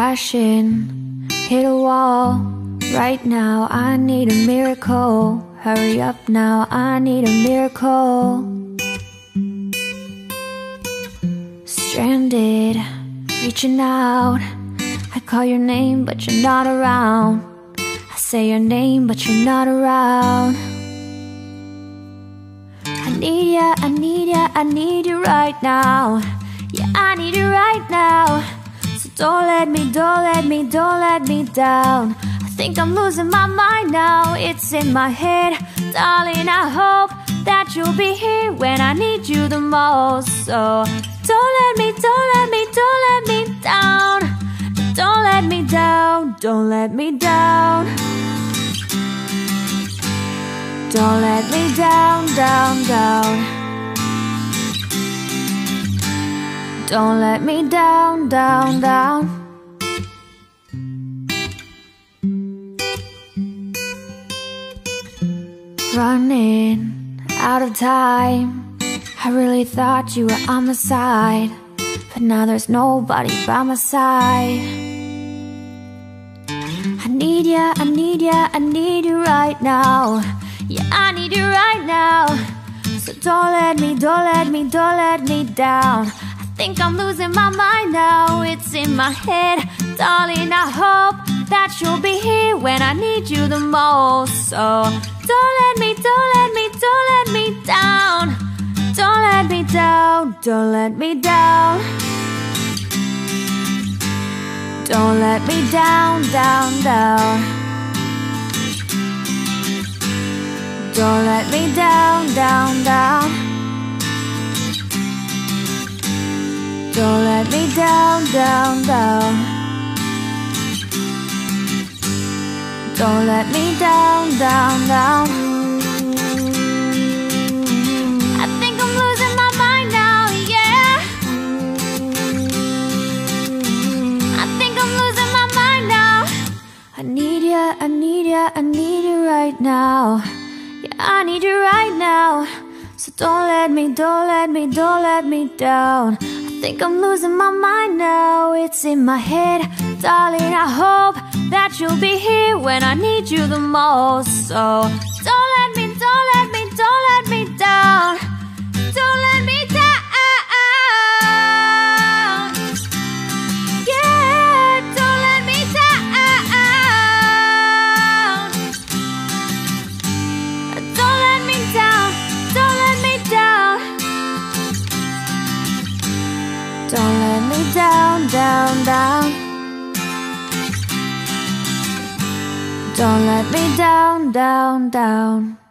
crashing, hit a wall. Right now I need a miracle. Hurry up now, I need a miracle. Stranded, reaching out. I call your name but you're not around. I say your name but you're not around. I need ya, I need ya, I need you right now. Yeah, I need you right now. So don't let me down. I think I'm losing my mind now. It's in my head, darling, I hope that you'll be here when I need you the most. So don't let me down. Don't let me down, don't let me down. Don't let me down, down. Don't let me down, down. Running out of time. I really thought you were on my side, but now there's nobody by my side. I need ya, I need ya, I need you right now. Yeah, I need you right now. So don't let me down. I think I'm losing my mind now. It's in my head, darling, I hope that you'll be here when I need you the most. So don't let me down. Don't let me down, don't let me down. Don't let me down, down. Don't let me down, down. Don't let me down, down. Don't let me down, down. I think I'm losing my mind now, yeah. I think I'm losing my mind now. I need ya, I need ya, I need you right now. Yeah, I need you right now. So don't let me down. I think I'm losing my mind now. It's in my head, darling, I hope that you'll be here when I need you the most. So don't let me down. Don't let me down. Yeah, don't let me down. Don't let me down. Don't let me down. Don't let me down, down. Don't let me down, down.